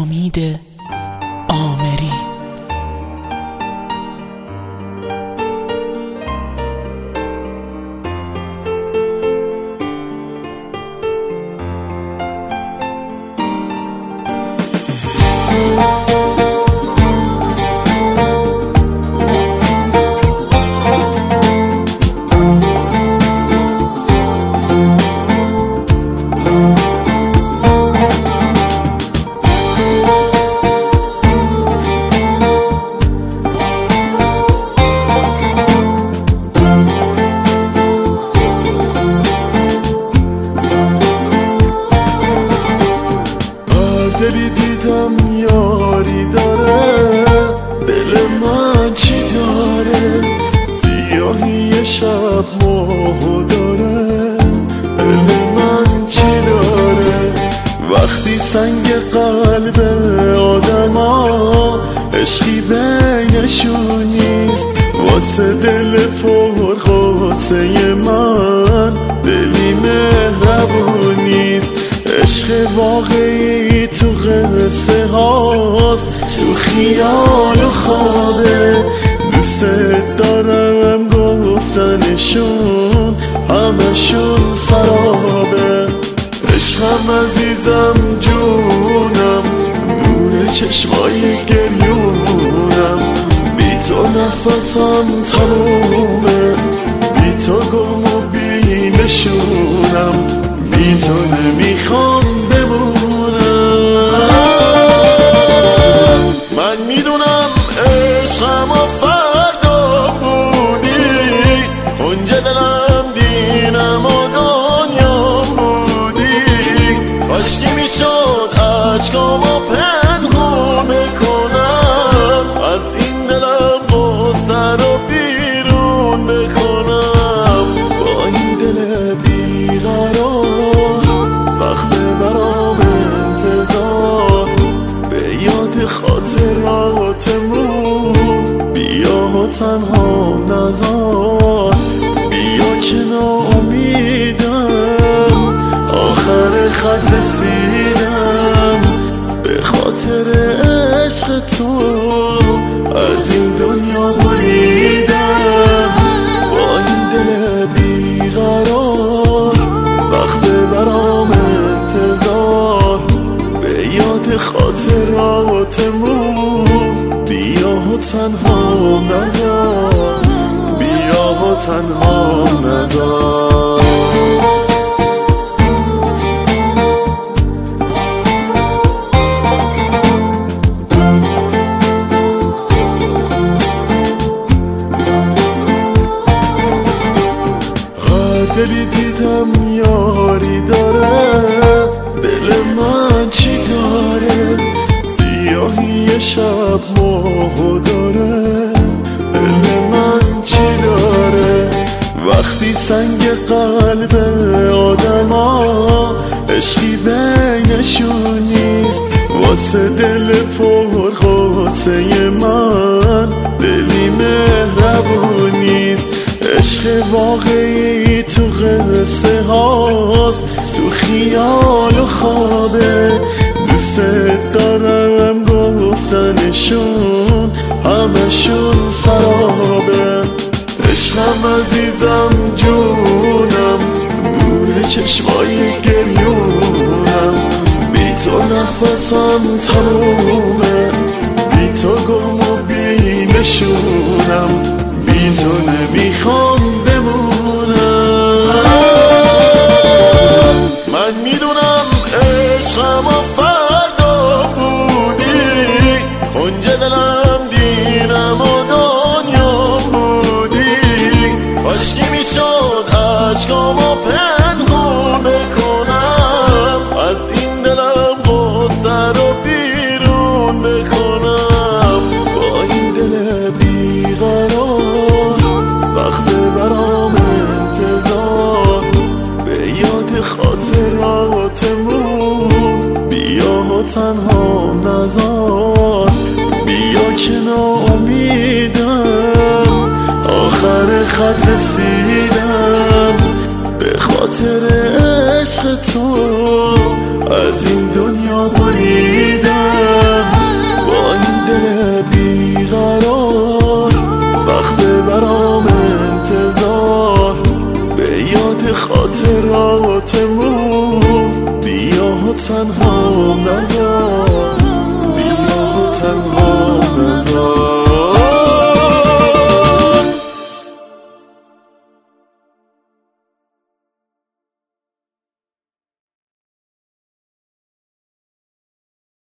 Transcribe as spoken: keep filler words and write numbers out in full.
امید آمری. دلی دیدم یاری داره، دل من چی داره؟ سیاهی شب ماهو داره، دل من چی داره؟ وقتی سنگ قلب آدم ها عشقی بینشون نیست، واسه دل پر قاسه من دلی مهربون نیست. عشق واقعی تو قصه هاست، تو خیال و خوابه. دوست دارم گفتنشون همشون سرابه. عشقم عزیزم جونم، دور چشمای گریونم. بی تو نفسم تمومه، بی تو گم و بی نشونم. بی تو نمیخوام بمونم. من میدونم عشقم و فردا بودی، اونجا دلم دینم و دنیا بودی. کاشکی میشد عشقم و پنهون بکنم، از این دلم غصه رو بیرون بکنم. با این دل بیقرار خاطراتمون، بیا تنها نذار، بیا که ناامیدم. آخر خط رسیدم، به خاطر عشق تو از این دنیا بریدم. با این دل بیقرار سخته برام انتظار، به یاد خاطراتمون بیا و تنها نذار، بیا و تنها نذار. دلی دیدم یاری داره، دل من چی داره؟ سیاهی شب ماهو داره، دل من چی داره؟ وقتی سنگ قلب آدم ها عشقی بینشون نیست، واسه دل پر قاسه من دلی مهربون نیست. عشق واقعی تو قصه هاست، تو خیال و خوابه. دوست دارم گفتنشون همشون سرابه. عشقم عزیزم جونم، دور چشمای گریونم. بی تو نفسم تمومه، بی تو گم و بی نشونم. بی تو نمیخوام بمونم. من میدونم عشقم و فردا بودی، اونجا دلم دینم و دنیا بودی. کاشکی میشد عشقم و پنهون بکنم، از این دلم غصه رو بیرون بکنم. با این دل بیقرار برام انتظار، به یاد خاطراتمون بیا و تنها نذار، بیا که ناامیدم. آخر خط رسیدم، به خاطر عشق تو از این دنیا بریدم. تنها نذار.